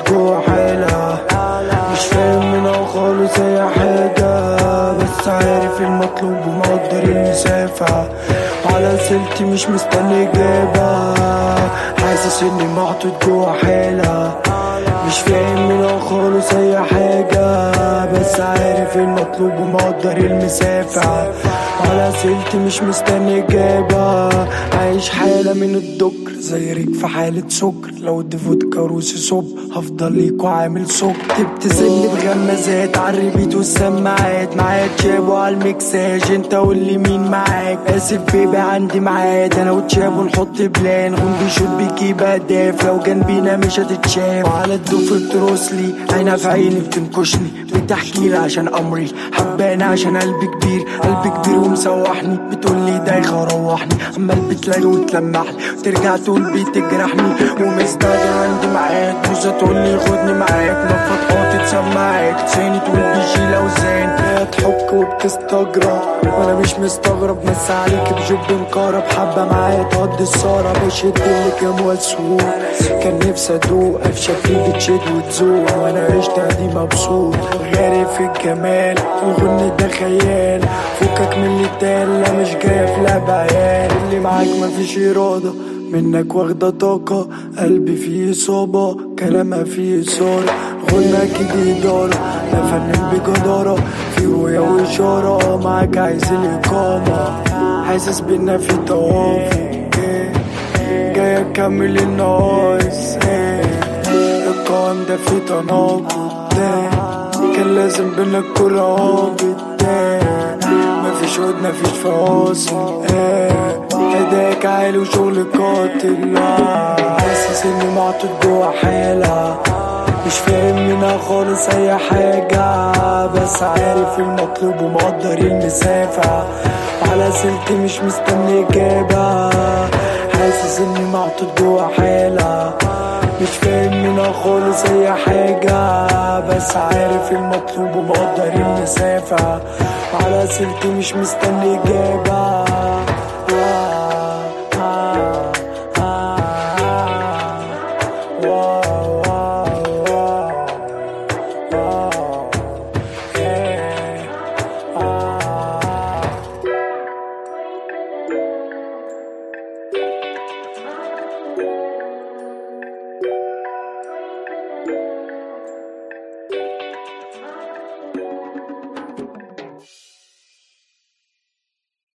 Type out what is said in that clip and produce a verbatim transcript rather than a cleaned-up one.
جوا حالة، مش فاهم منها خالص اي حاجة، بس عارف المطلوب ومقدر المسافة، على اسئلتي مش مستني اجابة، حاسس اني محطوط جوا حالة، مش فاهم منها خالص اي حاجة، بس عارف المطلوب ومقدر المسافة، على اسئلتي مش مستني اجابة، عايش حالة من الدكر زي ريك في حالة سكر، لو ادي فودكا روسي صب هفضل ليك وعامل سكر، تبتسمني بغمازات عالريبيت والسماعات، معاك تشابو عالمكساج انت قولي مين معاك، اسف بيبي عندي ميعاد انا وتشابو نحط بلان، غون بيشوط بيجيب اهداف لو جنبينا مش هتتشاف، وعلى الدوف بترسلي عينها في عيني بتنكشني، بتحكيلي عشان امري حباني عشان قلبي كبير، قلبي كبير ومسوحني، بتقولي دايخة روحني، عمال بتلاقي وتلمحلي وترجع تقول بتجرحني، ومستعجل عندي معاك بوزة تقولي خدني معاك، نفض حاطط سماعاك لساني تقول بيشيل اوزان، هي تحك وبتستجرب وانا مش مستغرب، بس عليك بجوب مقرب، حبة معايا تقضي السهرة بشد اللي كام واسوق، كان نفسي ادوق افشل فيه بتشد وتزوق، وانا عشت دي مبسوط غارق في الجمال، الغن ده خيال، فكك من اللي اتقال، لا مش جاية في لعب عيال، اللي معاك مفيش إرادة منك واخدة طاقة، قلبي فيه إصابة كلامها فيه إثارة، غنى أكيد إدارة لا فنان بجدارة، في رؤية وإشارة معاك عايز الإقامة، حاسس بينا في توافق، جاي أكمل الناقص، القوام ده في تناقض، كان لازم بينا الكل رابط، مفيش ود مفيش فواصل، هداك عالي وشغل قاتل، حاسس اني محطوط جوا حالة، مش فاهم منها خالص اي حاجة، بس عارف المطلوب ومقدر المسافة، على اسئلتي مش مستني اجابة، حاسس اني محطوط جوا حالة، مش فاهم منها خالص اي حاجة، بس عارف المطلوب ومقدر المسافة، على اسئلتي مش مستني اجابة.